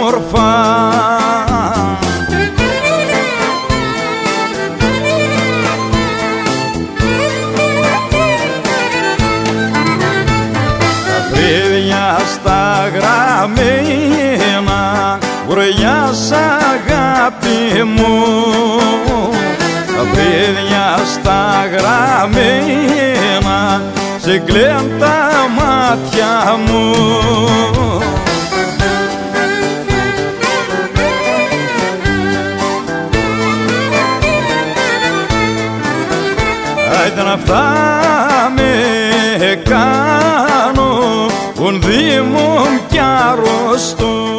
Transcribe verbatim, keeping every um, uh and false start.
όμορφα. Τα βρύδια στα γραμμένα, βορειά σ' αγάπη μου. Τα βρύδια στα γραμμένα, σε κλαίν τα μάτια μου. Άιντε να αυτά με κάνω, ον δήμον κι αρρωστώ.